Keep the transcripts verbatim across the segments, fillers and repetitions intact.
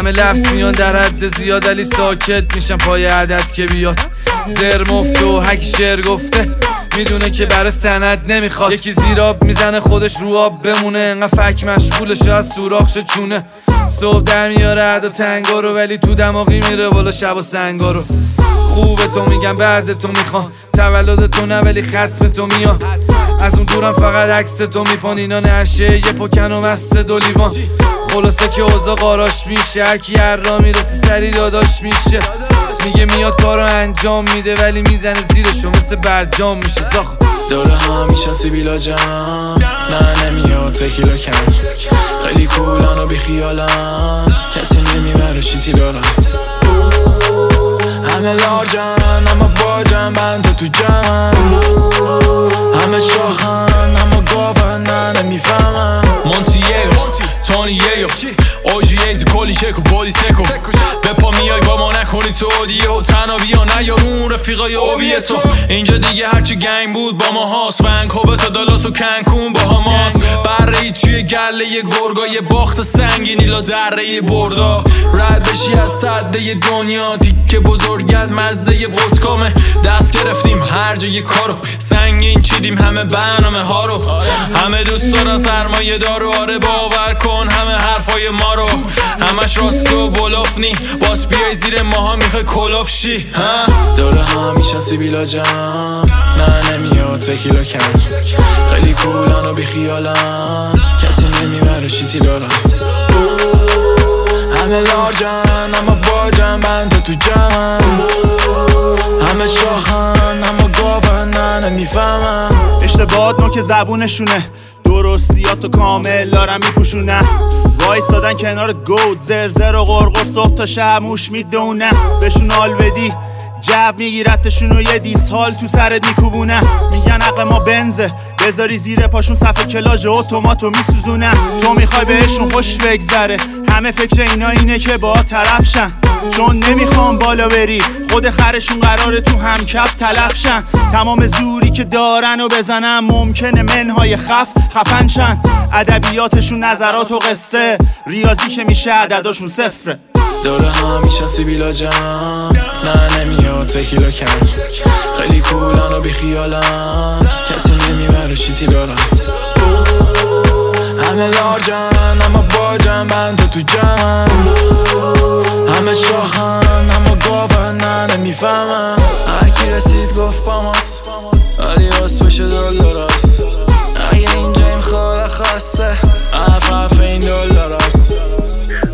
همه لفظ میان در حد زیاد ولی ساکت میشم پای عدد که بیاد. زر مفته و هک شعر گفته میدونه که برای سند نمیخواد. یکی زیراب میزنه خودش رو آب بمونه، انقدر فک مشغولش از سوراخش چونه. صبح در میاره عدا تنگا رو ولی تو دماغی میره بالا شب و سنگا رو. خوبه تو میگم بعد تو میخوام، تولد تو نه ولی ختم تو میاد. از اون دورم فقط عکس تو میپان، اینا نشه یه پکن و مست دو لیوان. خلاصه که اوضاع قاراش میشه، هرکی هر را میرسه سری داداش میشه. میگه میاد کارو انجام میده ولی میزنه زیرشو مثل برجام میشه زاخ. دوره ها میشنسی بیلا جان، نه نمیاد تکیلا کم. خیلی کولان و بیخیالن، کسی نمیبره شیتی دارن. همه لارجن اما باجن، بند تو جمعن. همه شاخن اما گاون، نه نمیفهمن. مونتیگو تونیگو اوجیز کلی شک و بودی سکو. به پا میای با ما نکنی تو اودیه و تنها بیا نیار اون رفیقای اوبیه تو. اینجا دیگه هرچی گنگ بود با ما هاست، ونکوور تا دالاس و کنکون با هماست. بره ای توی گله ی گرگای باخت سنگینی لا دره بردا. رد بشی از سده دنیا تیکه بزرگت مزده ی ودکامه. دست گرفتیم هر جای کارو، سنگین چیدیم همه برنامه ها رو. همه دوست دارن سرمایه دارو، آره باور کن همه حرفای ما رو. همش راست و بلافنی، باس بیای زیر ماها میخوای کلاف شی. دوره ها میشنسی بیلا جان، نه نمیاد تکیلا کم. خیلی کولن و بیخیالن، کسی نمیبره شیتی دارن. همه لارجن اما باجن، بند تو جمعن. همه شاخن اما گاون، نه نمیفهمن. اشتباهات نو که زبونشونه، درستیاتو کامل دارن میپوشونه. وایستادن کنار گود، زرزر و قرقر صبح تا شب موش میدونه. بهشون حال بدی جو میگیرتشون و یه دیس حال تو سرت میکوبونه. میگن عقل ما بنزه، بذاری زیر پاشون صفحه کلاژ اتوماتو میسوزونه. تو میخوای بهشون خوش بگذره، همه فکر اینا اینه که با طرف شن. چون نمیخوام بالا بری، خود خرشون قراره تو هم کف تلف شن. تمام زوری که دارن و بزنن ممکنه منهای خف خفن شن. ادبیاتشون نظرات و قصه، ریاضی که میشه عدداشون صفره. دوره ها میشنسی بیلا جان، نه نمیاد تکیلا کم. خیلی کولن و بیخیالن، کسی نمیبره شیتی دارن. همه لارجن اما باجن، بند تو جمعن. همه شاخن اما گاون، نه نمیفهمن. هرکی رسید گفت با ماست ولی اسمش دلاراست. اگه اینجا این خواه خواسته اف اف این دلاراست.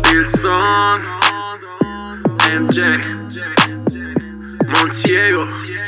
Wilson M J Montiego